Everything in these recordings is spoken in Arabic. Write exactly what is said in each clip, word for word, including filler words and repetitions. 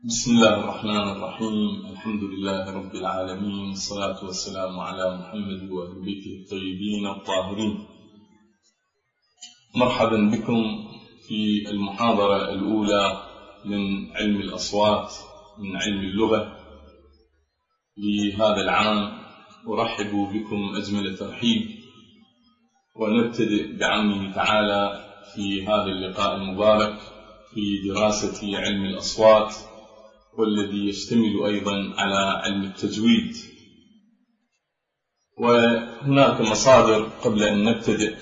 بسم الله الرحمن الرحيم. الحمد لله رب العالمين، الصلاة والسلام على محمد وأهل بيته الطيبين الطاهرين. مرحبا بكم في المحاضرة الأولى من علم الأصوات من علم اللغة لهذا العام. أرحب بكم أجمل ترحيب، ونبتدئ بعونه تعالى في هذا اللقاء المبارك في دراسة علم الأصوات، والذي يشتمل أيضا على علم التجويد. وهناك مصادر قبل أن نبتدئ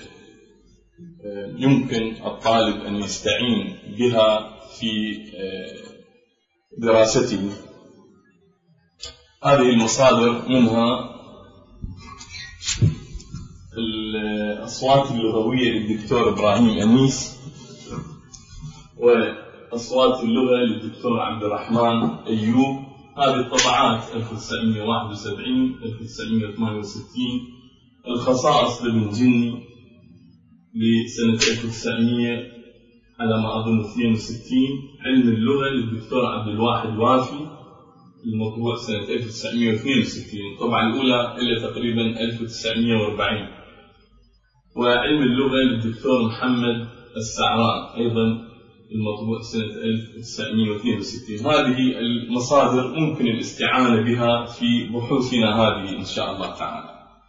يمكن الطالب أن يستعين بها في دراسته. هذه المصادر منها الأصوات اللغوية للدكتور إبراهيم أنيس، وأصوات اللغة للدكتور عبد الرحمن أيوب. هذه الطبعات ألف وتسعمائة وواحد وسبعين ألف وتسعمائة وثمانية وستين. الخصائص لابن جني لسنة ألف وتسعمائة على ما أظن اثنين وستين. علم اللغة للدكتور عبد الواحد وافي، المطبوع سنة ألف وتسعمائة واثنين وستين. الطبعة الأولى إلى تقريبا ألف وتسعمائة وأربعين. وعلم اللغة للدكتور محمد السعران، أيضا المطبوع سنة ألف وتسعمائة واثنين وستين. هذه المصادر ممكن الاستعانة بها في بحوثنا هذه إن شاء الله تعالى.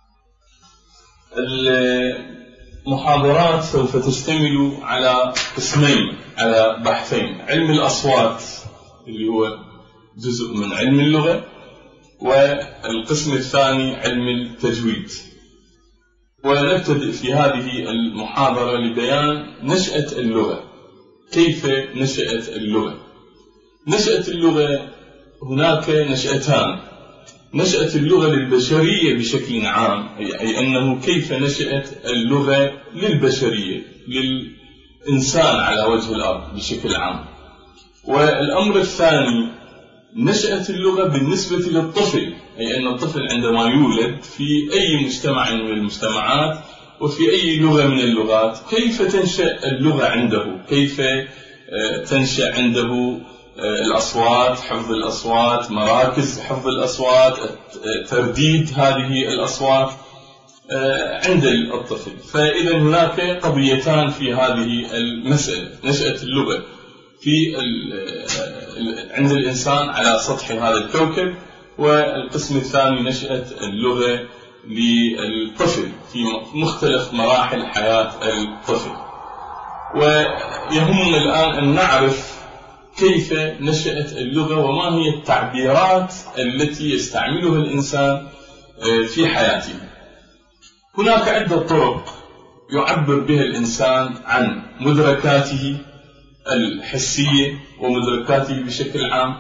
المحاضرات سوف تشتمل على قسمين، على بحثين: علم الأصوات اللي هو جزء من علم اللغة، والقسم الثاني علم التجويد. ونبتدئ في هذه المحاضرة لبيان نشأة اللغة. كيف نشأت اللغة؟ نشأت اللغة هناك نشأتان: نشأت اللغة للبشرية بشكل عام، أي أنه كيف نشأت اللغة للبشرية، للإنسان على وجه الأرض بشكل عام. والأمر الثاني نشأت اللغة بالنسبة للطفل، أي أن الطفل عندما يولد في أي مجتمع من المجتمعات وفي أي لغة من اللغات، كيف تنشأ اللغة عنده، كيف تنشأ عنده الأصوات، حفظ الأصوات، مراكز حفظ الأصوات، ترديد هذه الأصوات عند الطفل. فإذا هناك قضيتان في هذه المسألة: نشأة اللغة في عند الإنسان على سطح هذا الكوكب، والقسم الثاني نشأة اللغة للطفل في مختلف مراحل حياة الطفل. ويهمنا الآن أن نعرف كيف نشأت اللغة وما هي التعبيرات التي يستعملها الإنسان في حياته. هناك عدة طرق يعبر بها الإنسان عن مدركاته الحسية ومدركاته بشكل عام،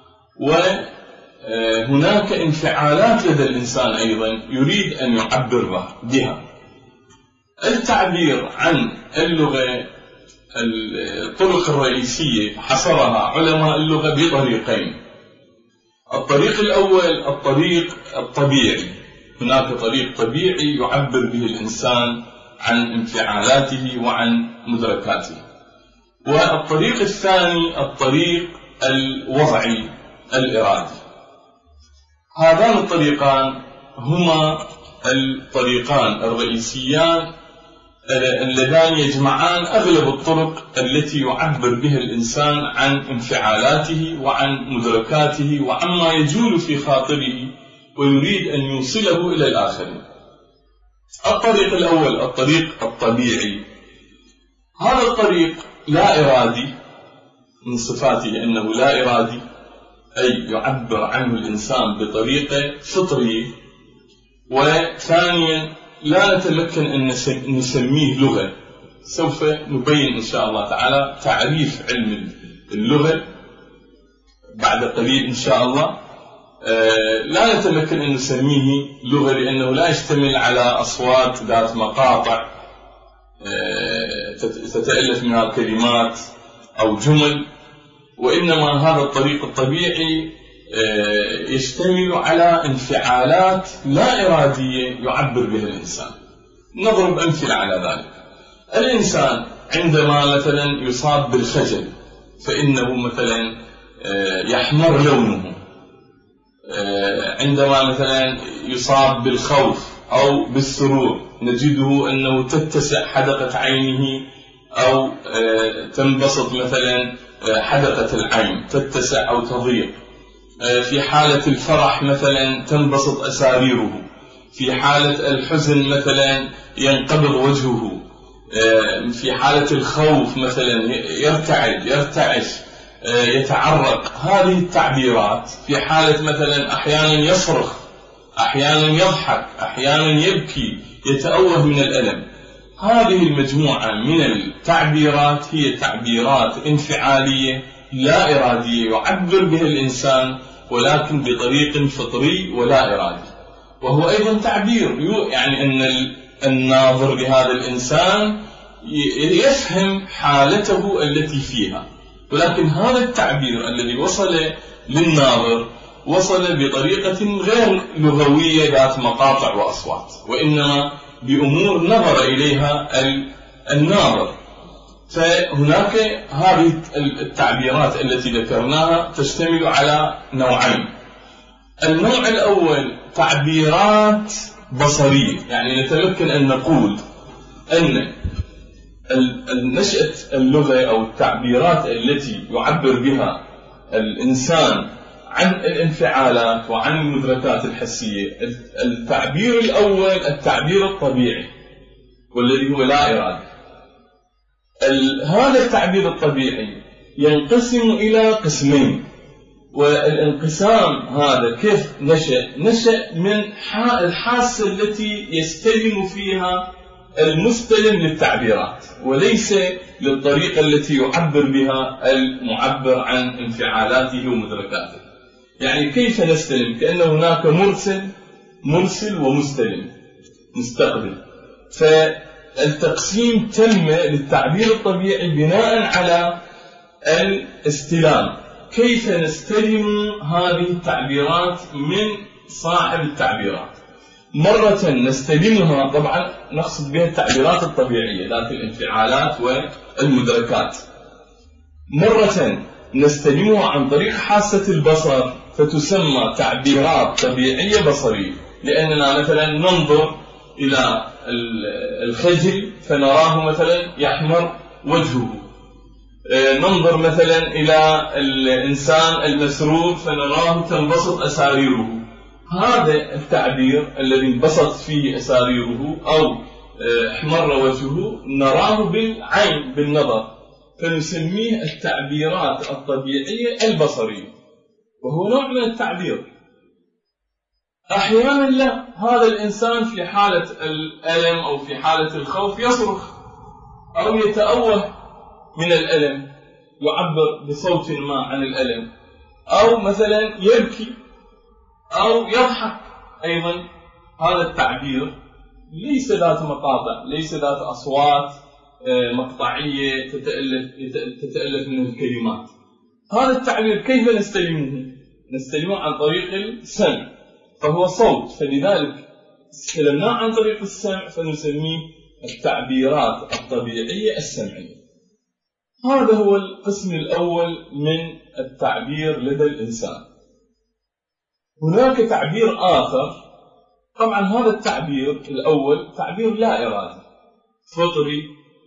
وهناك انفعالات لدى الإنسان أيضا يريد أن يعبر بها. التعبير عن اللغة، الطرق الرئيسية حصرها علماء اللغة بطريقين: الطريق الأول الطريق الطبيعي، هناك طريق طبيعي يعبر به الإنسان عن انفعالاته وعن مدركاته. والطريق الثاني الطريق الوضعي الإرادي. هذان الطريقان هما الطريقان الرئيسيان اللذان يجمعان أغلب الطرق التي يعبر بها الإنسان عن انفعالاته وعن مدركاته وعما يجول في خاطره ويريد أن يوصله إلى الآخرين. الطريق الأول الطريق الطبيعي. هذا الطريق لا إرادي، من صفاته أنه لا إرادي، أي يعبر عنه الإنسان بطريقة فطرية. وثانيا لا نتمكن أن نسميه لغة. سوف نبين إن شاء الله تعالى تعريف علم اللغة بعد قليل إن شاء الله. لا نتمكن أن نسميه لغة لأنه لا يشتمل على أصوات ذات مقاطع تتألف منها كلمات أو جمل، وإنما هذا الطريق الطبيعي يشتمل على انفعالات لا إرادية يعبر بها الإنسان. نضرب أمثلة على ذلك. الإنسان عندما مثلا يصاب بالخجل، فإنه مثلا يحمر لونه، عندما مثلا يصاب بالخوف أو بالسرور نجده أنه تتسع حدقة عينه، أو تنبسط مثلا حدقة العين تتسع أو تضيق. في حالة الفرح مثلا تنبسط أساريره، في حالة الحزن مثلا ينقبض وجهه، في حالة الخوف مثلا يرتعد يرتعش يتعرق. هذه التعبيرات في حالة مثلا أحيانا يصرخ، أحيانا يضحك، أحيانا يبكي، يتأوه من الألم. هذه المجموعة من التعبيرات هي تعبيرات انفعالية لا إرادية يعبر بها الإنسان، ولكن بطريق فطري ولا إرادي. وهو أيضا تعبير يعني أن الناظر لهذا الإنسان يفهم حالته التي فيها، ولكن هذا التعبير الذي وصل للناظر وصل بطريقة غير لغوية ذات مقاطع وأصوات، وإنما بأمور نظر إليها الناظر. فهناك هذه التعبيرات التي ذكرناها تشتمل على نوعين. النوع الأول تعبيرات بصرية، يعني نتمكن أن نقول أن نشأة اللغة أو التعبيرات التي يعبر بها الإنسان عن الانفعالات وعن المدركات الحسية. التعبير الأول التعبير الطبيعي والذي هو لا إرادي. هذا التعبير الطبيعي ينقسم إلى قسمين، والانقسام هذا كيف نشأ؟ نشأ من الحاسة التي يستلم فيها المستلم للتعبيرات، وليس للطريقة التي يعبر بها المعبر عن انفعالاته ومدركاته. يعني كيف نستلم؟ كأن هناك مرسل مرسل ومستلم مستقبل. فالتقسيم تم للتعبير الطبيعي بناء على الاستلام. كيف نستلم هذه التعبيرات من صاحب التعبيرات؟ مرة نستلمها، طبعا نقصد بها التعبيرات الطبيعية ذات الانفعالات والمدركات. مرة نستلمها عن طريق حاسة البصر فتسمى تعبيرات طبيعية بصرية، لأننا مثلا ننظر إلى الخجل فنراه مثلا يحمر وجهه، ننظر مثلا إلى الإنسان المسرور فنراه تنبسط أساريره. هذا التعبير الذي انبسط فيه أساريره أو احمر وجهه نراه بالعين بالنظر، فنسميه التعبيرات الطبيعية البصرية، وهو نوع من التعبير. أحيانا لا، هذا الإنسان في حالة الألم أو في حالة الخوف يصرخ أو يتأوه من الألم، يعبر بصوت ما عن الألم، أو مثلا يبكي أو يضحك. أيضا هذا التعبير ليس ذات مقاطع، ليس ذات أصوات مقطعية تتألف, تتألف من الكلمات. هذا التعبير كيف نستلمه؟ نستلمه عن طريق السمع، فهو صوت، فلذلك استلمناه عن طريق السمع فنسميه التعبيرات الطبيعية السمعية. هذا هو القسم الأول من التعبير لدى الإنسان. هناك تعبير آخر، طبعا هذا التعبير الأول تعبير لا إرادي فطري،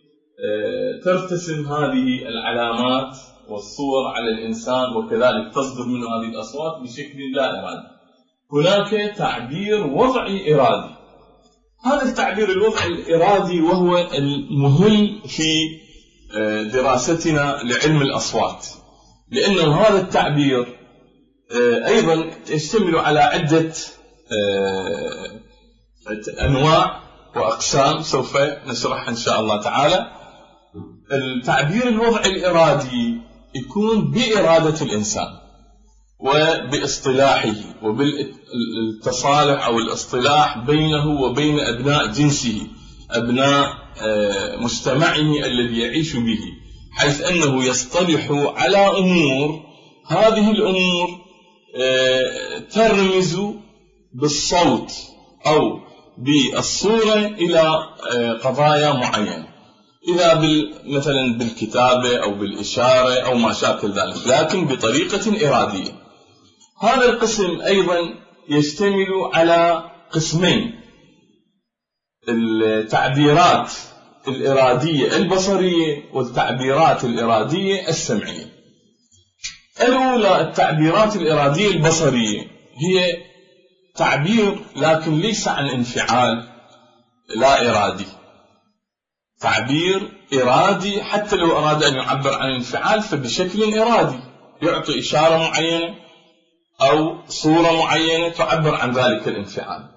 ترتسم هذه العلامات والصور على الإنسان وكذلك تصدر منه هذه الأصوات بشكل لا إرادي. هناك تعبير وضعي إرادي. هذا التعبير الوضعي الإرادي وهو المهم في دراستنا لعلم الأصوات، لأن هذا التعبير أيضا يشتمل على عدة أنواع وأقسام سوف نشرحها إن شاء الله تعالى. التعبير الوضعي الإرادي يكون بإرادة الإنسان وباصطلاحه وبالتصالح أو الاصطلاح بينه وبين أبناء جنسه، أبناء مجتمعه الذي يعيش به، حيث أنه يصطلح على أمور، هذه الأمور ترمز بالصوت أو بالصورة إلى قضايا معينة. إذا بال مثلا بالكتابة أو بالإشارة أو ما شاكل ذلك، لكن بطريقة إرادية. هذا القسم أيضا يشتمل على قسمين: التعبيرات الإرادية البصرية والتعبيرات الإرادية السمعية. الأولى التعبيرات الإرادية البصرية، هي تعبير لكن ليس عن انفعال لا إرادي، تعبير إرادي حتى لو أراد أن يعبر عن انفعال فبشكل إرادي، يعطي إشارة معينة أو صورة معينة تعبر عن ذلك الانفعال.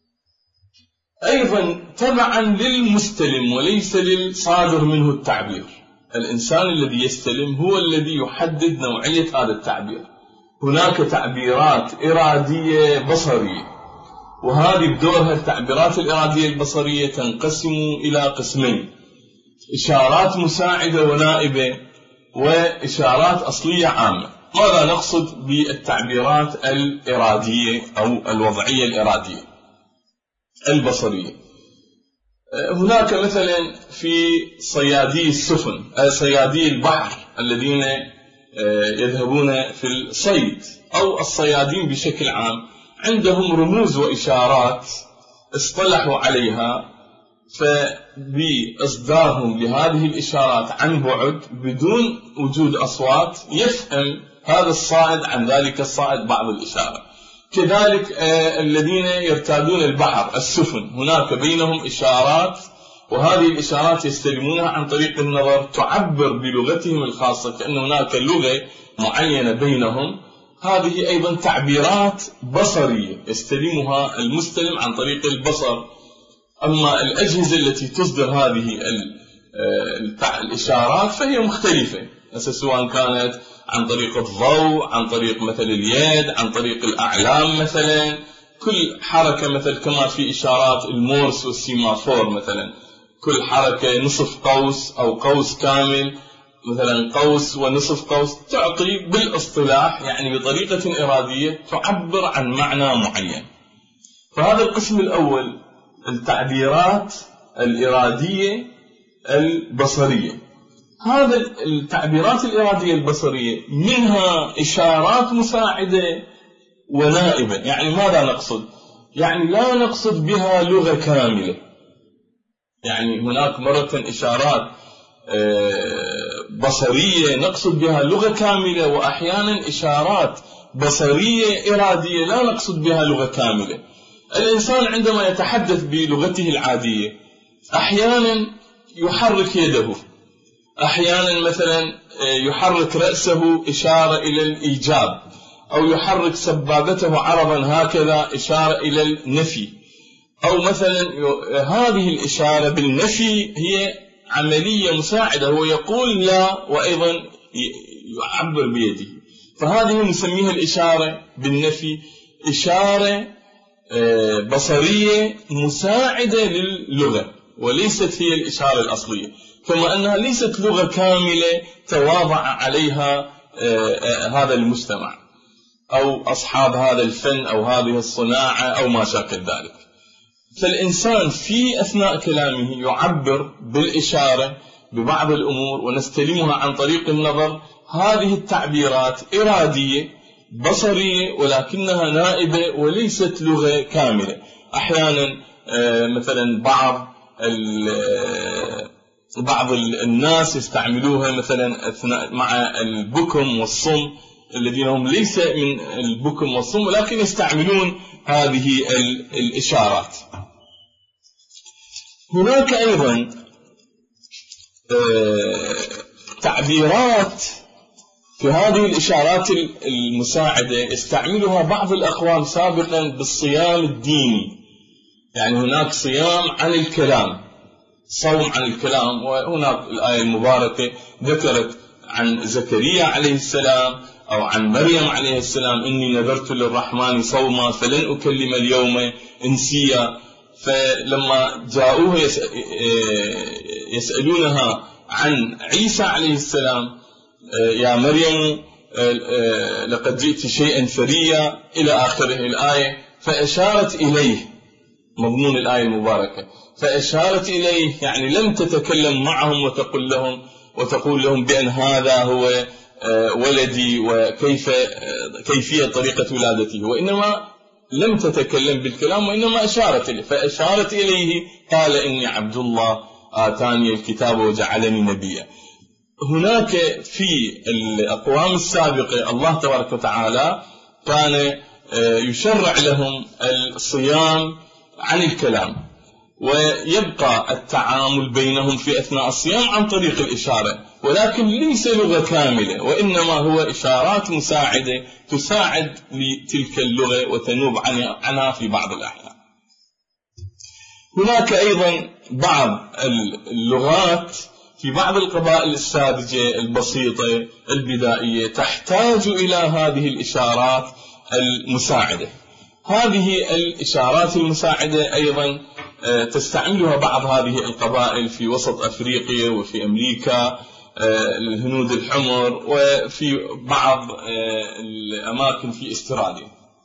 أيضا تبعا للمستلم وليس للصادر منه التعبير، الإنسان الذي يستلم هو الذي يحدد نوعية هذا التعبير. هناك تعبيرات إرادية بصرية، وهذه بدورها التعبيرات الإرادية البصرية تنقسم إلى قسمين: إشارات مساعدة ونائبة، وإشارات أصلية عامة. ماذا نقصد بالتعبيرات الإرادية أو الوضعية الإرادية البصرية؟ هناك مثلا في صيادي السفن، صيادي البحر الذين يذهبون في الصيد، أو الصيادين بشكل عام، عندهم رموز وإشارات اصطلحوا عليها، فبإصدارهم لهذه الإشارات عن بعد بدون وجود أصوات يفهم هذا الصائد عن ذلك الصائد بعض الإشارة. كذلك الذين يرتادون البحر السفن، هناك بينهم إشارات، وهذه الإشارات يستلمونها عن طريق النظر، تعبر بلغتهم الخاصة، كأن هناك لغة معينة بينهم. هذه أيضا تعبيرات بصرية يستلمها المستلم عن طريق البصر. أما الأجهزة التي تصدر هذه الإشارات فهي مختلفة، سواء كانت عن طريق الضوء، عن طريق مثل اليد، عن طريق الأعلام مثلا. كل حركة مثل كما في إشارات المورس والسيمافور مثلا، كل حركة نصف قوس أو قوس كامل، مثلا قوس ونصف قوس، تعطي بالاصطلاح يعني بطريقة إرادية تعبر عن معنى معين. فهذا القسم الأول التعبيرات الإرادية البصرية. هذا التعبيرات الإرادية البصرية منها إشارات مساعدة ونائبة. يعني ماذا نقصد؟ يعني لا نقصد بها لغة كاملة، يعني هناك مرة إشارات بصرية نقصد بها لغة كاملة، وأحيانا إشارات بصرية إرادية لا نقصد بها لغة كاملة. الإنسان عندما يتحدث بلغته العادية أحيانا يحرك يده، أحيانا مثلا يحرك رأسه إشارة إلى الإيجاب، أو يحرك سبابته عرضا هكذا إشارة إلى النفي، أو مثلا هذه الإشارة بالنفي هي عملية مساعدة، هو يقول لا وأيضا يعبر بيده، فهذه نسميها الإشارة بالنفي إشارة بصرية مساعدة للغة، وليست هي الإشارة الأصلية، كما أنها ليست لغة كاملة تواضع عليها هذا المجتمع أو أصحاب هذا الفن أو هذه الصناعة أو ما شاكل ذلك. فالإنسان في أثناء كلامه يعبر بالإشارة ببعض الأمور ونستلمها عن طريق النظر. هذه التعبيرات إرادية بصرية ولكنها نائبة وليست لغة كاملة. أحيانا مثلا بعض بعض الناس يستعملوها مثلا أثناء مع البكم والصم الذين هم ليس من البكم والصم ولكن يستعملون هذه الإشارات. هناك أيضا تعبيرات في هذه الإشارات المساعدة يستعملها بعض الأقوام سابقا بالصيام الديني، يعني هناك صيام عن الكلام، صوم عن الكلام. وهناك الآية المباركة ذكرت عن زكريا عليه السلام أو عن مريم عليه السلام إني نذرت للرحمن صوما فلن أكلم اليوم إنسيا. فلما جاءوها يسألونها عن عيسى عليه السلام يا مريم لقد جئت شيئا فريا إلى آخره الآية، فأشارت إليه مضمون الآية المباركة. فأشارت إليه، يعني لم تتكلم معهم وتقول لهم وتقول لهم بأن هذا هو ولدي وكيف كيفية طريقة ولادته، وإنما لم تتكلم بالكلام وإنما أشارت إليه. فأشارت إليه قال إني عبد الله آتاني الكتاب وجعلني نبيا. هناك في الأقوام السابقة الله تبارك وتعالى كان يشرع لهم الصيام عن الكلام، ويبقى التعامل بينهم في أثناء الصيام عن طريق الإشارة، ولكن ليس لغة كاملة، وإنما هو إشارات مساعدة تساعد لتلك اللغة وتنوب عنها في بعض الأحيان. هناك أيضا بعض اللغات في بعض القبائل الساذجة البسيطة البدائية تحتاج إلى هذه الإشارات المساعدة. هذه الإشارات المساعدة أيضا تستعملها بعض هذه القبائل في وسط أفريقيا وفي أمريكا، الهنود الحمر، وفي بعض الأماكن في استراليا.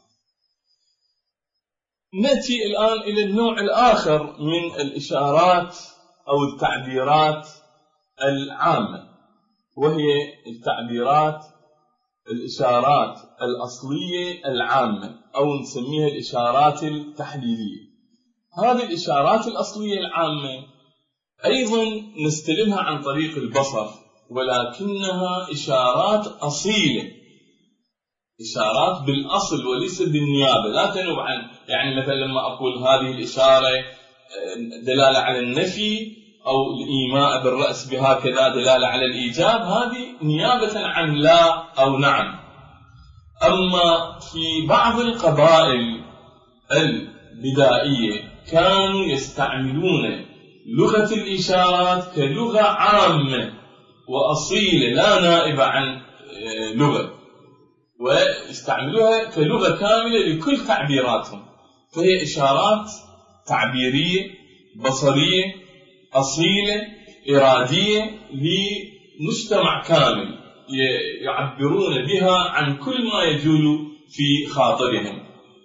نأتي الآن إلى النوع الآخر من الإشارات أو التعبيرات العامة، وهي التعبيرات الإشارات الأصلية العامة، أو نسميها الإشارات التحليلية. هذه الإشارات الأصلية العامة أيضا نستلمها عن طريق البصر، ولكنها إشارات أصيلة، إشارات بالأصل وليس بالنيابة، لا تنوب عن، يعني مثلا لما أقول هذه الإشارة دلالة على النفي أو الإيماء بالرأس بهكذا دلالة على الإيجاب، هذه نيابة عن لا أو نعم. أما في بعض القبائل البدائية كانوا يستعملون لغة الإشارات كلغة عامة وأصيلة لا نائبة عن لغة، ويستعملوها كلغة كاملة لكل تعبيراتهم. فهي إشارات تعبيرية بصرية أصيلة إرادية لمجتمع كامل يعبرون بها عن كل ما يجول في خاطرهم.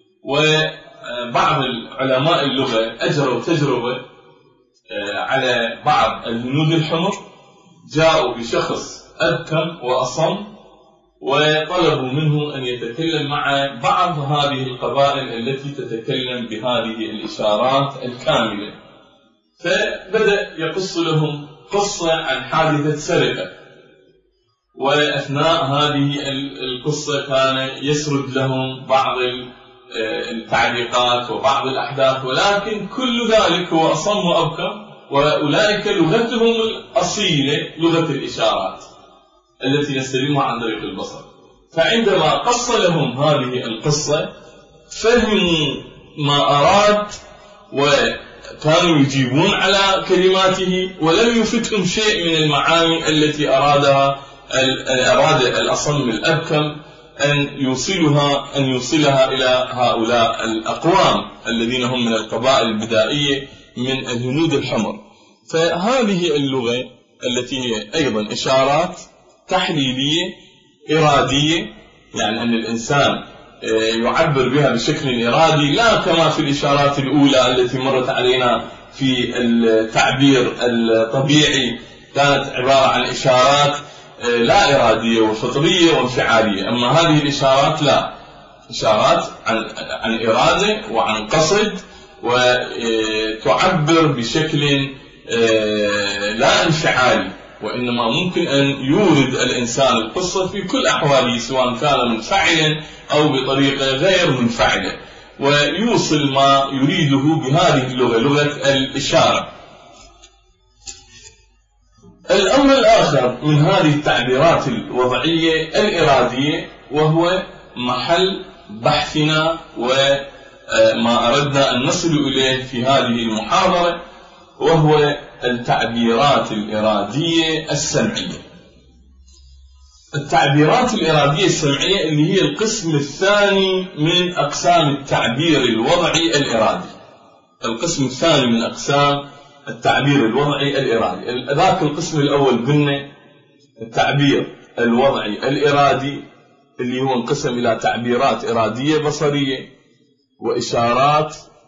وبعض العلماء اللغة أجروا تجربة على بعض الهنود الحمر، جاءوا بشخص أبكم وأصم وطلبوا منه أن يتكلم مع بعض هذه القبائل التي تتكلم بهذه الإشارات الكاملة. فبدأ يقص لهم قصة عن حادثة سرقة، وأثناء هذه القصة كان يسرد لهم بعض التعليقات وبعض الأحداث، ولكن كل ذلك هو أصم وأبكم، وأولئك لغتهم الأصيلة لغة الإشارات التي نستلمها عن طريق البصر. فعندما قص لهم هذه القصة فهموا ما أراد، وكانوا يجيبون على كلماته، ولم يفتهم شيء من المعاني التي أرادها أراد الأصم الأبكم أن يوصلها أن يوصلها إلى هؤلاء الأقوام الذين هم من القبائل البدائية من الهنود الحمر. فهذه اللغة التي هي أيضا إشارات تحليلية إرادية، يعني أن الإنسان يعبر بها بشكل إرادي، لا كما في الإشارات الأولى التي مرت علينا في التعبير الطبيعي كانت عبارة عن إشارات لا إرادية وفطرية وانفعالية. أما هذه الإشارات لا، إشارات عن, عن إرادة وعن قصد، وتعبر بشكل لا انفعالي، وإنما ممكن أن يورد الإنسان القصة في كل أحواله، سواء كان منفعلا أو بطريقة غير منفعلة، ويوصل ما يريده بهذه اللغة، لغة الإشارة. الأمر الآخر من هذه التعبيرات الوضعية الإرادية، وهو محل بحثنا وما أردنا أن نصل إليه في هذه المحاضرة، وهو التعبيرات الإرادية السمعية. التعبيرات الإرادية السمعية اللي هي القسم الثاني من أقسام التعبير الوضعي الإرادي. القسم الثاني من أقسام التعبير الوضعي الإرادي. ذاك القسم الأول قلنا التعبير الوضعي الإرادي اللي هو انقسم إلى تعبيرات إرادية بصرية وإشارات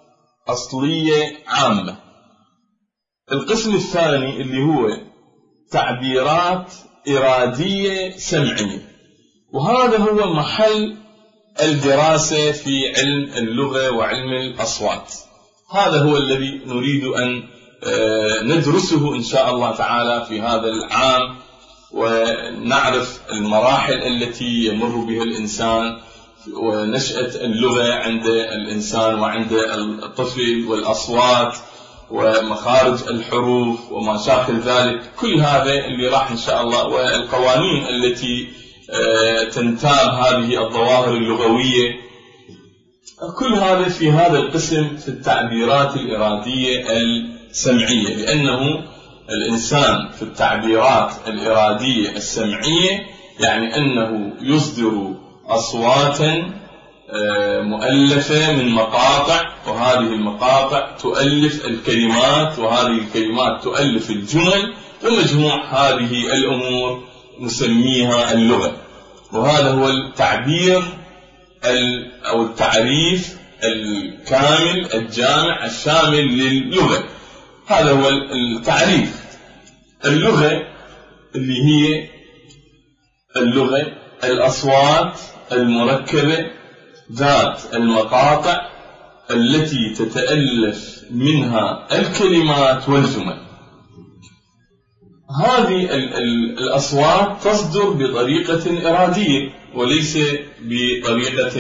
أصلية عامة. القسم الثاني اللي هو تعبيرات إرادية سمعية، وهذا هو محل الدراسة في علم اللغة وعلم الأصوات. هذا هو الذي نريد أن ندرسه إن شاء الله تعالى في هذا العام، ونعرف المراحل التي يمر بها الإنسان ونشأة اللغة عند الإنسان وعند الطفل، والأصوات ومخارج الحروف وما شاكل ذلك. كل هذا اللي راح إن شاء الله، والقوانين التي تنتاب هذه الظواهر اللغوية، كل هذا في هذا القسم في التعبيرات الإرادية السمعية. لأنه الإنسان في التعبيرات الإرادية السمعية يعني أنه يصدر أصواتا مؤلفة من مقاطع، وهذه المقاطع تؤلف الكلمات، وهذه الكلمات تؤلف الجمل، ومجموع هذه الأمور نسميها اللغة. وهذا هو التعبير أو التعريف الكامل الجامع الشامل للغة. هذا هو التعريف. اللغة اللي هي اللغة الأصوات المركبة ذات المقاطع التي تتألف منها الكلمات والجمل. هذه الأصوات تصدر بطريقة إرادية وليس بطريقة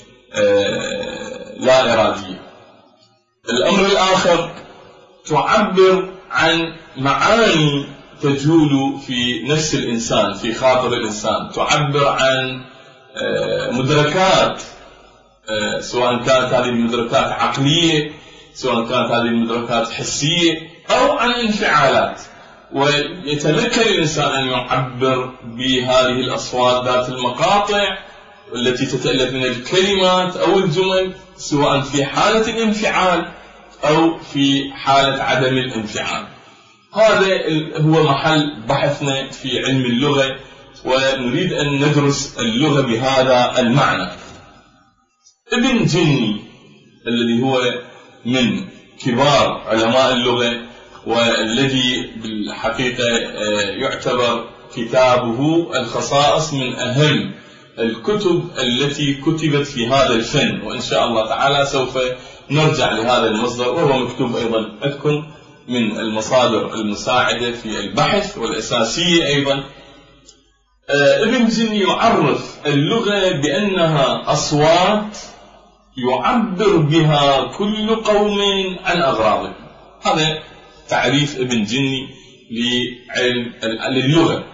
لا إرادية. الأمر الآخر تعبر عن معاني تجول في نفس الإنسان، في خاطر الإنسان، تعبر عن مدركات، سواء كانت هذه المدركات عقلية، سواء كانت هذه المدركات حسية، أو عن انفعالات. ويتذكر الإنسان أن يعبر بهذه الأصوات ذات المقاطع التي تتألف من الكلمات أو الجمل، سواء في حالة الانفعال أو في حالة عدم الانفعال. هذا هو محل بحثنا في علم اللغة، ونريد أن ندرس اللغة بهذا المعنى. ابن جني الذي هو من كبار علماء اللغة، والذي بالحقيقة يعتبر كتابه الخصائص من أهم الكتب التي كتبت في هذا الفن، وإن شاء الله تعالى سوف نرجع لهذا المصدر، وهو مكتوب أيضا عندكم من المصادر المساعدة في البحث والأساسية أيضا. ابن جني يعرف اللغة بأنها أصوات يعبر بها كل قوم عن أغراضهم. هذا تعريف ابن جني لعلم للغة.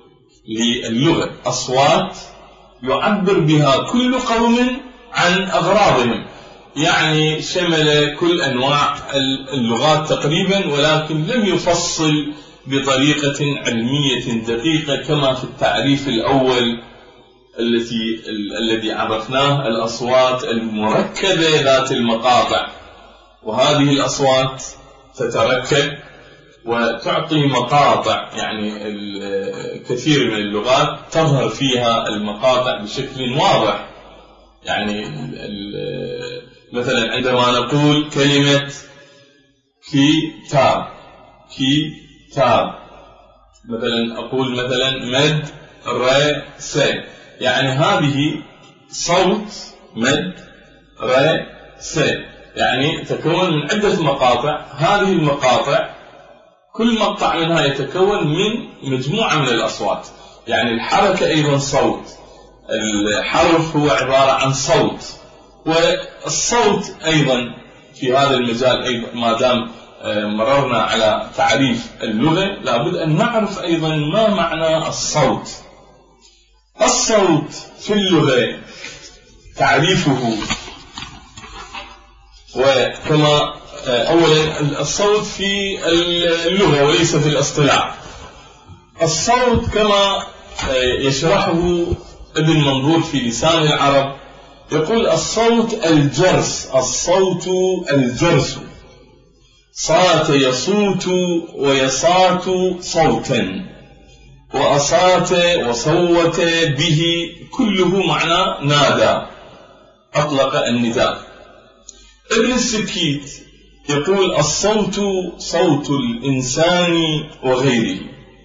للغة أصوات يعبر بها كل قوم عن أغراضهم، يعني شمل كل أنواع اللغات تقريبا، ولكن لم يفصل بطريقة علمية دقيقة كما في التعريف الأول التي الذي عرفناه، الأصوات المركبة ذات المقاطع. وهذه الأصوات تتركب وتعطي مقاطع، يعني كثير من اللغات تظهر فيها المقاطع بشكل واضح. يعني مثلا عندما نقول كلمة كتاب، كتاب، مثلا أقول مثلا مد ر س، يعني هذه صوت مد ر س، يعني تكون من عدة مقاطع. هذه المقاطع كل مقطع منها يتكون من مجموعة من الأصوات، يعني الحركة أيضا صوت، الحرف هو عبارة عن صوت، والصوت أيضا في هذا المجال أيضا. ما دام مررنا على تعريف اللغة لابد أن نعرف أيضا ما معنى الصوت. الصوت في اللغة تعريفه، وكما أولا الصوت في اللغة وليس في الاصطلاح. الصوت كما يشرحه ابن منظور في لسان العرب، يقول الصوت الجرس، الصوت الجرس، صات يصوت ويصات صوتا، وأصات وصوت به، كله معنى نادى، أطلق النداء. ابن السكيت يقول: الصوت صوت الإنسان وغيره،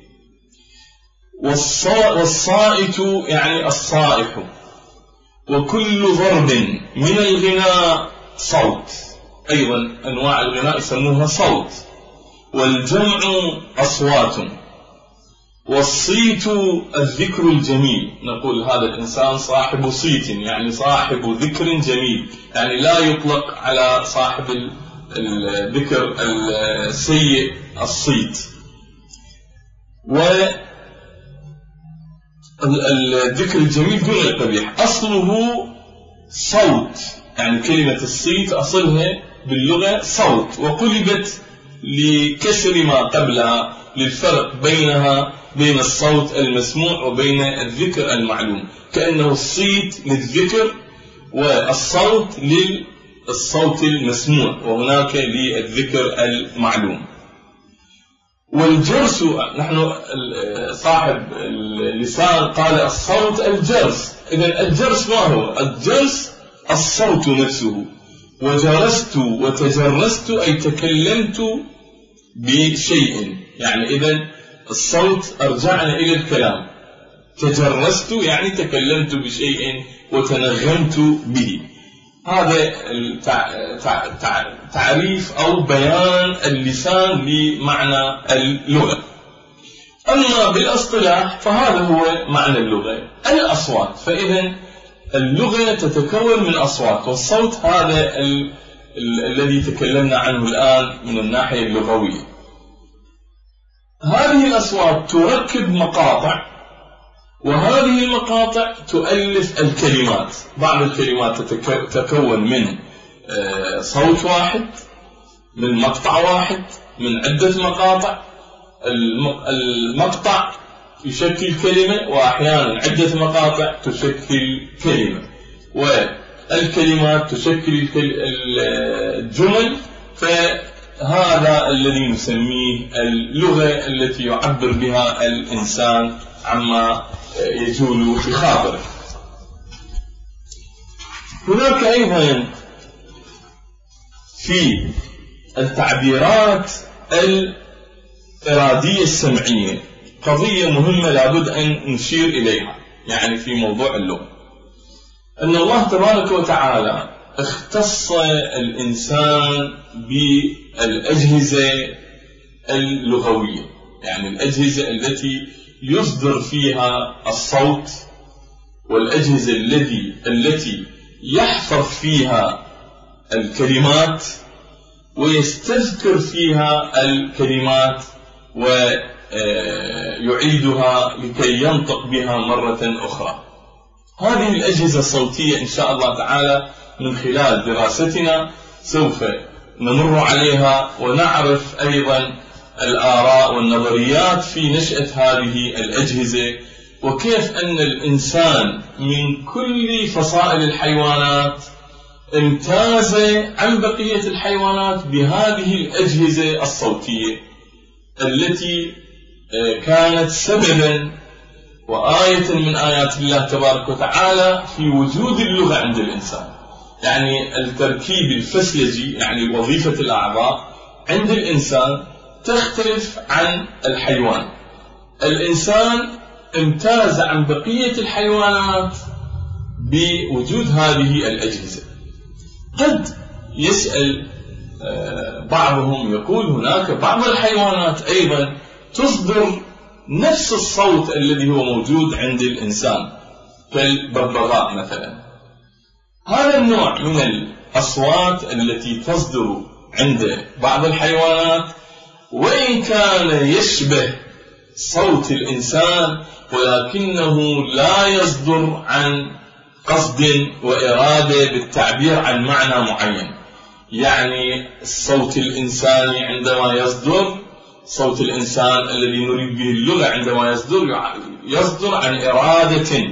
والصائت يعني الصائح، وكل ضرب من الغناء صوت. أيضا أنواع الغناء يسموها صوت. والجمع أصوات. والصيت الذكر الجميل، نقول هذا الإنسان صاحب صيت يعني صاحب ذكر جميل، يعني لا يطلق على صاحب الذكر السيء الصيت. والذكر الجميل دون القبيح. أصله صوت، يعني كلمة الصيت أصلها باللغة صوت، وقلبت لكسر ما قبلها للفرق بينها بين الصوت المسموع وبين الذكر المعلوم، كأنه الصيت للذكر والصوت للصوت المسموع، وهناك للذكر المعلوم. والجرس، نحن صاحب اللسان قال الصوت الجرس، إذن الجرس ما هو؟ الجرس الصوت نفسه. وجرست وتجرست أي تكلمت بشيء، يعني إذن الصوت أرجعنا إلى الكلام. تجرست يعني تكلمت بشيء وتنغمت به. هذا تعريف أو بيان اللسان لمعنى اللغة. أما بالاصطلاح فهذا هو معنى اللغة، الأصوات. فإذن اللغة تتكون من أصوات، والصوت هذا ال ال الذي تكلمنا عنه الآن من الناحية اللغوية. هذه الأصوات تركب مقاطع، وهذه المقاطع تؤلف الكلمات. بعض الكلمات تتكون من صوت واحد، من مقطع واحد، من عدة مقاطع. المقطع يشكل كلمة، وأحيانا عدة مقاطع تشكل كلمة، والكلمات تشكل الجمل. فهذا الذي نسميه اللغة التي يعبر بها الإنسان عما يجول بخاطره. هناك أيضا في التعبيرات الإرادية السمعية قضية مهمة لابد أن نشير إليها، يعني في موضوع اللغة، أن الله تبارك وتعالى اختص الإنسان بالأجهزة اللغوية، يعني الأجهزة التي يصدر فيها الصوت، والأجهزة التي التي يحفظ فيها الكلمات ويستذكر فيها الكلمات ويعيدها لكي ينطق بها مرة أخرى. هذه الأجهزة الصوتية إن شاء الله تعالى من خلال دراستنا سوف نمر عليها، ونعرف أيضا الآراء والنظريات في نشأة هذه الأجهزة، وكيف أن الإنسان من كل فصائل الحيوانات امتاز عن بقية الحيوانات بهذه الأجهزة الصوتية التي كانت سببا وآية من آيات الله تبارك وتعالى في وجود اللغة عند الإنسان. يعني التركيب الفسيولوجي، يعني وظيفة الأعضاء عند الإنسان تختلف عن الحيوان. الإنسان امتاز عن بقية الحيوانات بوجود هذه الأجهزة. قد يسأل بعضهم يقول هناك بعض الحيوانات أيضا تصدر نفس الصوت الذي هو موجود عند الإنسان، كالببغاء مثلا. هذا النوع من الأصوات التي تصدر عند بعض الحيوانات وإن كان يشبه صوت الإنسان، ولكنه لا يصدر عن قصد وإرادة بالتعبير عن معنى معين. يعني الصوت الإنساني عندما يصدر، صوت الإنسان الذي نريد به اللغة عندما يصدر يصدر عن إرادة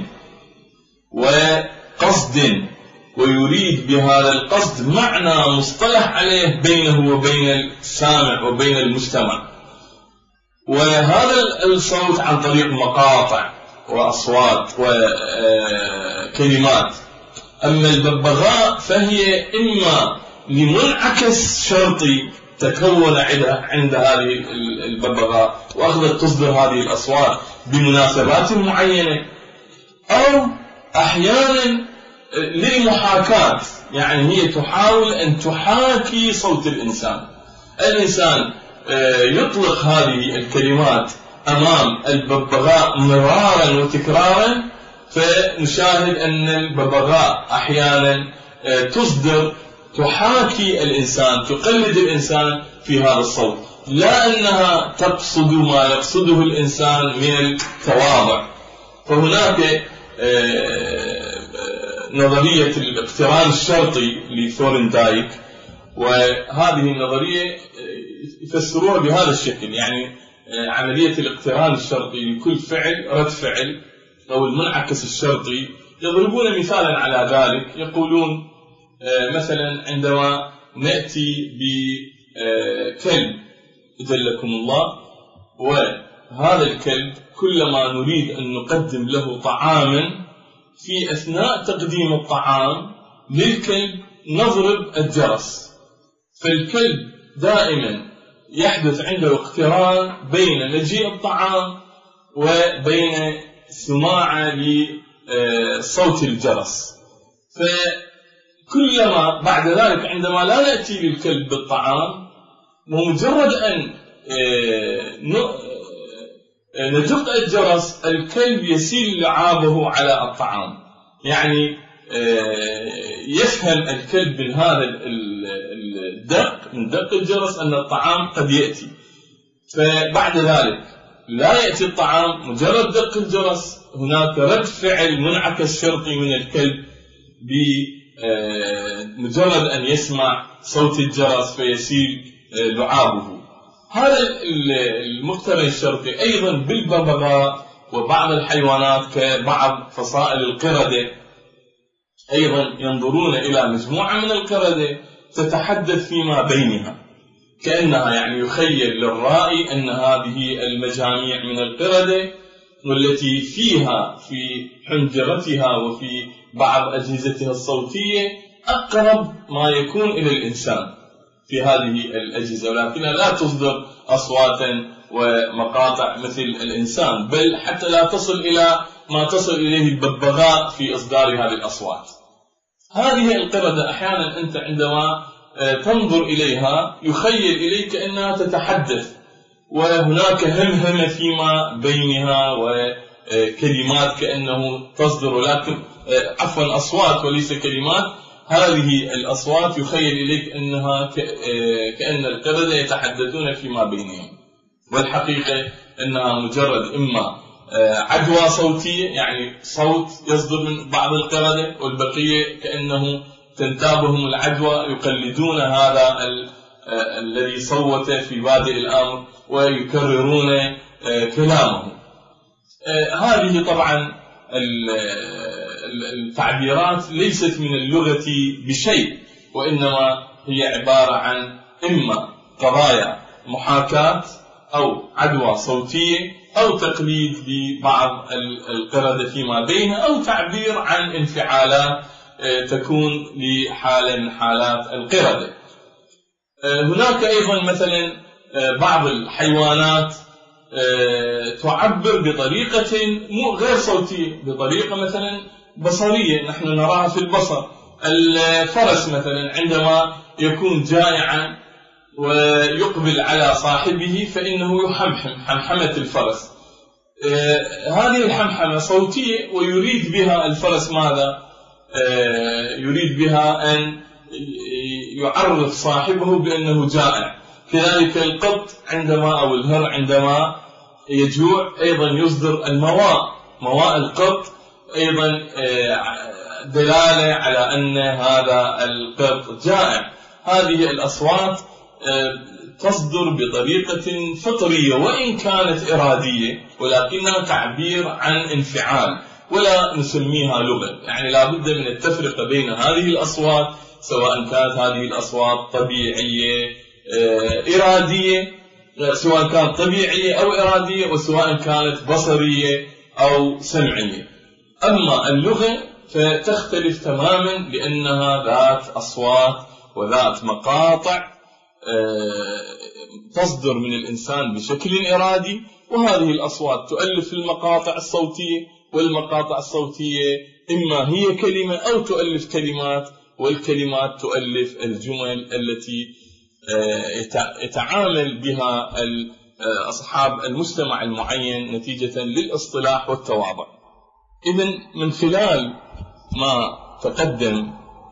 وقصد، ويريد بهذا القصد معنى مصطلح عليه بينه وبين السامع وبين المستمع. وهذا الصوت عن طريق مقاطع وأصوات وكلمات. أما الببغاء فهي إما لمنعكس شرطي تكون عند هذه الببغاء وأخذت تصدر هذه الأصوات بمناسبات معينة، أو أحيانا للمحاكاة، يعني هي تحاول أن تحاكي صوت الإنسان. الإنسان يطلق هذه الكلمات أمام الببغاء مرارا وتكرارا، فنشاهد أن الببغاء أحيانا تصدر تحاكي الإنسان، تقلد الإنسان في هذا الصوت، لا أنها تقصد ما يقصده الإنسان من التواضع. فهناك نظرية الاقتران الشرطي لثورندايك، وهذه النظرية يفسروها بهذا الشكل، يعني عملية الاقتران الشرطي لكل فعل رد فعل أو المنعكس الشرطي. يضربون مثالا على ذلك، يقولون مثلا عندما نأتي بكلب دلكم الله، وهذا الكلب كلما نريد أن نقدم له طعاما في أثناء تقديم الطعام للكلب نضرب الجرس، فالكلب دائما يحدث عنده اقتران بين مجيء الطعام وبين سماع لصوت الجرس. فكلما بعد ذلك عندما لا نأتي للكلب بالطعام، ومجرد أن ندق الجرس الكلب يسيل لعابه على الطعام، يعني يفهم الكلب من هذا الدق من دق الجرس أن الطعام قد يأتي، فبعد ذلك لا يأتي الطعام، مجرد دق الجرس هناك رد فعل منعكس شرطي من الكلب بمجرد أن يسمع صوت الجرس فيسيل لعابه. هذا المقترن الشرطي أيضا بالببغاء وبعض الحيوانات كبعض فصائل القردة، أيضا ينظرون إلى مجموعة من القردة تتحدث فيما بينها، كأنها يعني يخيل للرائي أن هذه المجاميع من القردة والتي فيها في حنجرتها وفي بعض أجهزتها الصوتية أقرب ما يكون إلى الإنسان في هذه الأجهزة، ولكنها لا تصدر أصواتا ومقاطع مثل الإنسان، بل حتى لا تصل إلى ما تصل إليه الببغاء في إصدار هذه الأصوات. هذه القردة أحيانا أنت عندما تنظر إليها يخيل إليك أنها تتحدث، وهناك همهمة فيما بينها وكلمات كأنه تصدر، ولكن عفوا أصوات وليس كلمات. هذه الأصوات يخيل إليك أنها كأن القردة يتحدثون فيما بينهم، والحقيقة أنها مجرد إما عدوى صوتية، يعني صوت يصدر من بعض القردة والبقية كأنه تنتابهم العدوى، يقلدون هذا الذي صوت في بادئ الأمر ويكررون كلامه. هذه طبعا التعبيرات ليست من اللغة بشيء، وإنما هي عبارة عن إما قضايا محاكاة أو عدوى صوتية أو تقليد لبعض القردة فيما بينها، أو تعبير عن انفعالات تكون لحالة من حالات القردة. هناك أيضا مثلا بعض الحيوانات تعبر بطريقة غير صوتية، بطريقة مثلا بصرية نحن نراها في البصر. الفرس مثلا عندما يكون جائعا ويقبل على صاحبه فإنه يحمحم حمحمة الفرس، هذه الحمحمة صوتية ويريد بها الفرس ماذا؟ يريد بها أن يعرف صاحبه بأنه جائع. كذلك القط عندما أو الهر عندما يجوع أيضا يصدر المواء، مواء القط أيضا دلالة على أن هذا القط جائع. هذه الأصوات تصدر بطريقة فطرية وإن كانت إرادية، ولكنها تعبير عن انفعال ولا نسميها لغة. يعني لا بد من التفرقة بين هذه الأصوات، سواء كانت هذه الأصوات طبيعية إرادية، سواء كانت طبيعية أو إرادية، وسواء كانت بصرية أو سمعية. أما اللغة فتختلف تماما لأنها ذات أصوات وذات مقاطع تصدر من الإنسان بشكل إرادي، وهذه الأصوات تؤلف المقاطع الصوتية، والمقاطع الصوتية إما هي كلمة أو تؤلف كلمات، والكلمات تؤلف الجمل التي يتعامل بها أصحاب المجتمع المعين نتيجة للاصطلاح والتواضع. إذن من خلال ما تقدم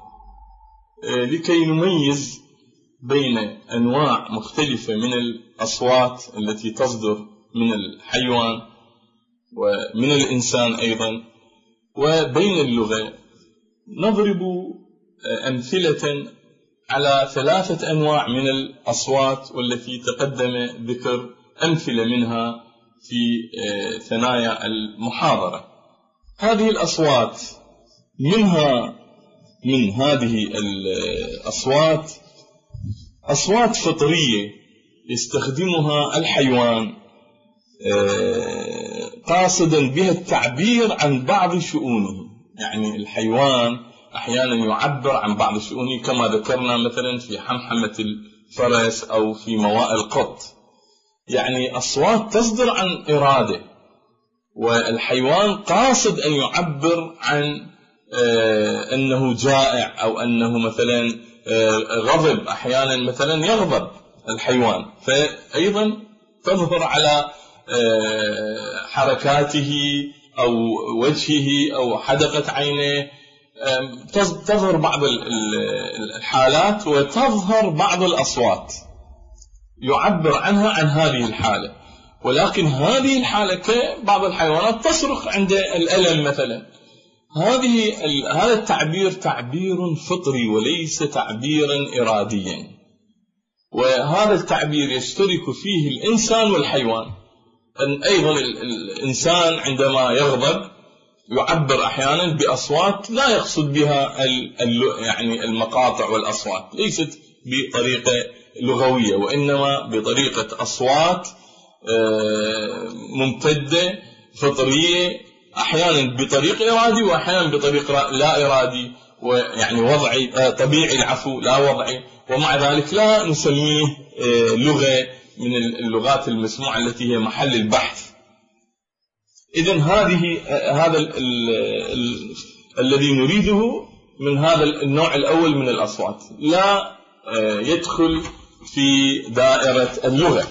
لكي نميز بين أنواع مختلفة من الأصوات التي تصدر من الحيوان ومن الإنسان أيضا وبين اللغة، نضرب أمثلة على ثلاثة أنواع من الأصوات، والتي تقدم ذكر أمثلة منها في ثنايا المحاضرة. هذه الأصوات منها من هذه الأصوات أصوات فطرية يستخدمها الحيوان قاصدا بها التعبير عن بعض شؤونه. يعني الحيوان أحيانا يعبر عن بعض شؤونه كما ذكرنا مثلا في حمحمة الفرس أو في مواء القط، يعني أصوات تصدر عن إرادة، والحيوان قاصد أن يعبر عن أنه جائع أو أنه مثلا غضب، أحيانا مثلا يغضب الحيوان، فأيضا تظهر على حركاته أو وجهه أو حدقة عينه، تظهر بعض الحالات وتظهر بعض الأصوات يعبر عنها عن هذه الحالة. ولكن هذه الحالة كبعض الحيوانات تصرخ عند الألم مثلا، هذه هذا التعبير تعبير فطري وليس تعبيرا إراديا، وهذا التعبير يشترك فيه الإنسان والحيوان. أن أيضا الإنسان عندما يغضب يعبر أحيانا بأصوات لا يقصد بها يعني المقاطع والأصوات، ليست بطريقة لغوية، وإنما بطريقة أصوات ممتدة فطرية، أحيانا بطريق إرادي وأحيانا بطريق لا إرادي، ويعني وضعي طبيعي العفو لا وضعي، ومع ذلك لا نسميه لغة من اللغات المسموعة التي هي محل البحث. إذن هذه هذا ال ال الذي نريده من هذا النوع الأول من الأصوات لا يدخل في دائرة اللغة،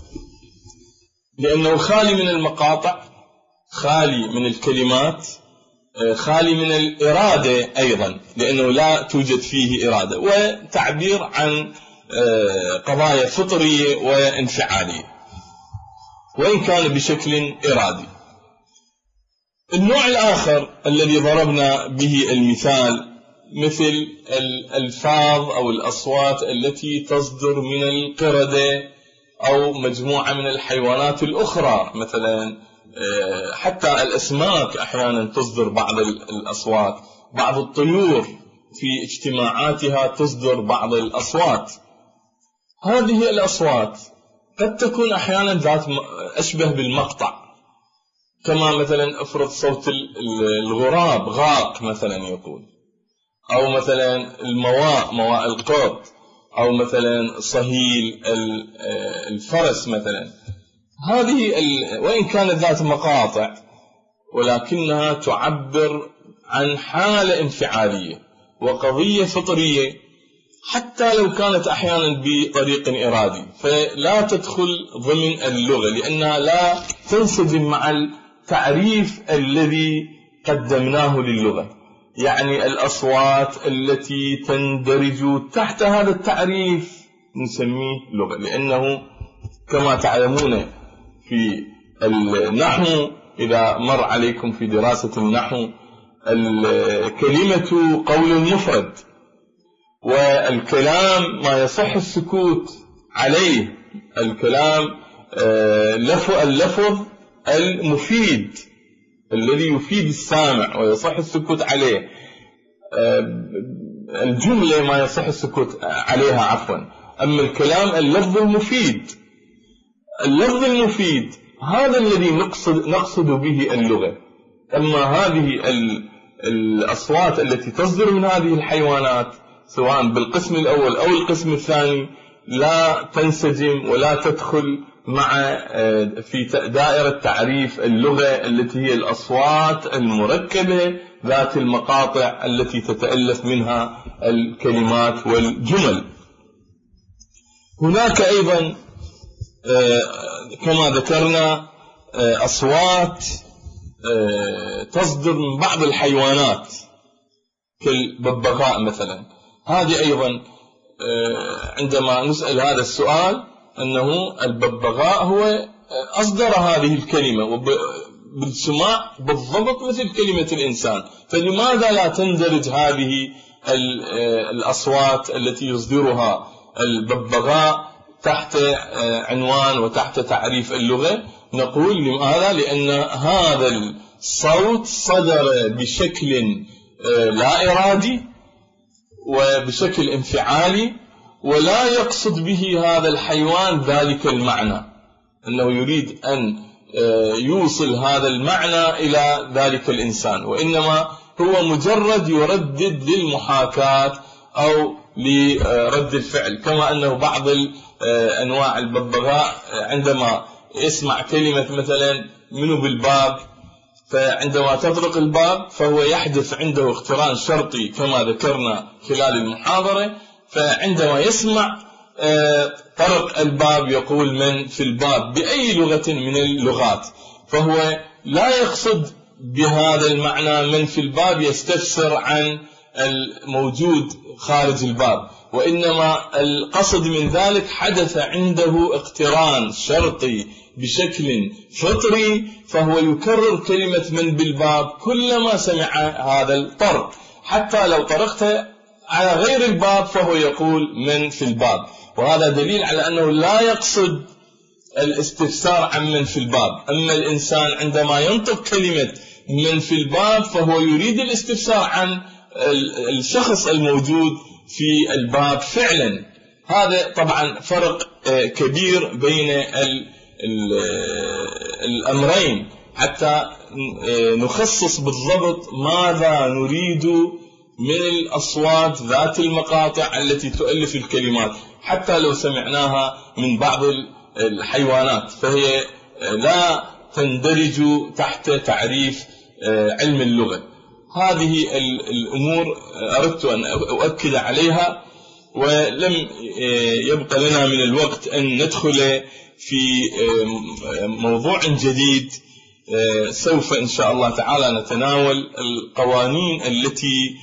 لأنه خالي من المقاطع، خالي من الكلمات، خالي من الإرادة أيضا، لأنه لا توجد فيه إرادة، وتعبير عن قضايا فطرية وانفعالية وإن كان بشكل إرادي. النوع الآخر الذي ضربنا به المثال مثل الألفاظ أو الأصوات التي تصدر من القردة أو مجموعة من الحيوانات الأخرى، مثلا حتى الأسماك أحيانا تصدر بعض الأصوات، بعض الطيور في اجتماعاتها تصدر بعض الأصوات. هذه الأصوات قد تكون أحيانا ذات أشبه بالمقطع، كما مثلا أفرض صوت الغراب غاق مثلا يقول، أو مثلا المواء مواء القط، أو مثلا صهيل الفرس مثلا. هذه وإن كانت ذات مقاطع ولكنها تعبر عن حالة انفعالية وقضية فطرية، حتى لو كانت أحيانا بطريق إرادي، فلا تدخل ضمن اللغة لأنها لا تنسجم مع التعريف الذي قدمناه للغة. يعني الأصوات التي تندرج تحت هذا التعريف نسميه لغة، لأنه كما تعلمون في النحو إذا مر عليكم في دراسة النحو الكلمة قول مفرد، والكلام ما يصح السكوت عليه، الكلام اللفظ المفيد الذي يفيد السامع ويصح السكوت عليه، الجملة ما يصح السكوت عليها عفوا. أما الكلام اللفظ المفيد، اللفظ المفيد هذا الذي نقصد, نقصد به اللغة. أما هذه الأصوات التي تصدر من هذه الحيوانات سواء بالقسم الأول أو القسم الثاني لا تنسجم ولا تدخل مع في دائرة تعريف اللغة التي هي الأصوات المركبة ذات المقاطع التي تتألف منها الكلمات والجمل. هناك أيضا كما ذكرنا أصوات تصدر من بعض الحيوانات كالببغاء مثلا. هذه أيضا عندما نسأل هذا السؤال أنه الببغاء هو أصدر هذه الكلمة وبالسماع بالضبط مثل كلمة الإنسان، فلماذا لا تندرج هذه الأصوات التي يصدرها الببغاء تحت عنوان وتحت تعريف اللغة؟ نقول لماذا؟ لأن هذا الصوت صدر بشكل لا إرادي وبشكل انفعالي، ولا يقصد به هذا الحيوان ذلك المعنى، أنه يريد أن يوصل هذا المعنى إلى ذلك الإنسان، وإنما هو مجرد يردد للمحاكاة أو لرد الفعل. كما أنه بعض أنواع الببغاء عندما يسمع كلمة مثلا منو بالباب، فعندما تطرق الباب فهو يحدث عنده اقتران شرطي كما ذكرنا خلال المحاضرة، فعندما يسمع طرق الباب يقول من في الباب بأي لغة من اللغات، فهو لا يقصد بهذا المعنى من في الباب يستفسر عن الموجود خارج الباب، وإنما القصد من ذلك حدث عنده اقتران شرطي بشكل فطري، فهو يكرر كلمة من بالباب كلما سمع هذا الطرق، حتى لو طرقت على غير الباب فهو يقول من في الباب. وهذا دليل على أنه لا يقصد الاستفسار عن من في الباب. أما الإنسان عندما ينطق كلمة من في الباب فهو يريد الاستفسار عن الشخص الموجود في الباب فعلا. هذا طبعا فرق كبير بين الأمرين حتى نخصص بالضبط ماذا نريد من الأصوات ذات المقاطع التي تؤلف الكلمات، حتى لو سمعناها من بعض الحيوانات فهي لا تندرج تحت تعريف علم اللغة. هذه الأمور أردت أن أؤكد عليها، ولم يبقى لنا من الوقت أن ندخل في موضوع جديد. سوف إن شاء الله تعالى نتناول القوانين التي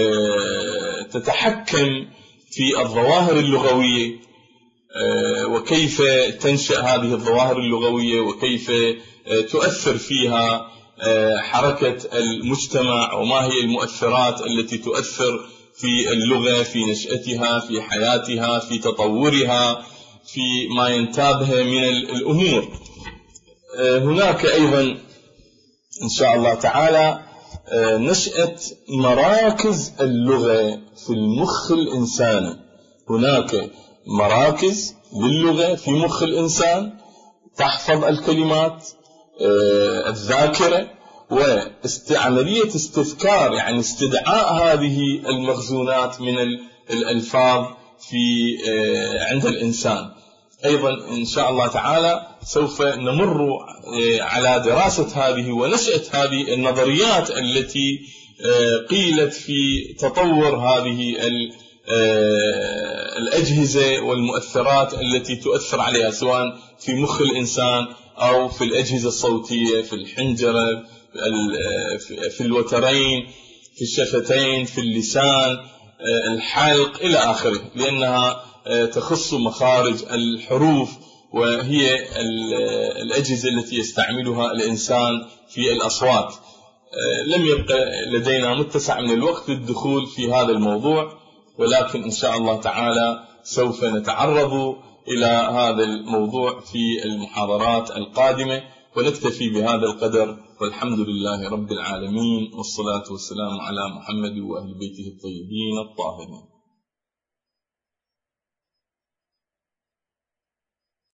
تتحكم في الظواهر اللغوية، وكيف تنشأ هذه الظواهر اللغوية وكيف تؤثر فيها حركة المجتمع، وما هي المؤثرات التي تؤثر في اللغة في نشأتها في حياتها في تطورها في ما ينتابه من الأمور. هناك أيضا إن شاء الله تعالى نشأة مراكز اللغة في المخ الإنساني. هناك مراكز للغة في مخ الإنسان تحفظ الكلمات، الذاكرة، وعملية استذكار يعني استدعاء هذه المخزونات من الألفاظ في عند الإنسان. أيضا إن شاء الله تعالى سوف نمر على دراسة هذه ونشأة هذه النظريات التي قيلت في تطور هذه الأجهزة والمؤثرات التي تؤثر عليها، سواء في مخ الإنسان أو في الأجهزة الصوتية، في الحنجرة، في الوترين، في الشفتين، في اللسان، الحلق إلى آخره، لأنها تخص مخارج الحروف، وهي الأجهزة التي يستعملها الإنسان في الأصوات. لم يبقى لدينا متسع من الوقت للدخول في هذا الموضوع، ولكن إن شاء الله تعالى سوف نتعرض إلى هذا الموضوع في المحاضرات القادمة، ونكتفي بهذا القدر، والحمد لله رب العالمين، والصلاة والسلام على محمد وأهل بيته الطيبين الطاهرين.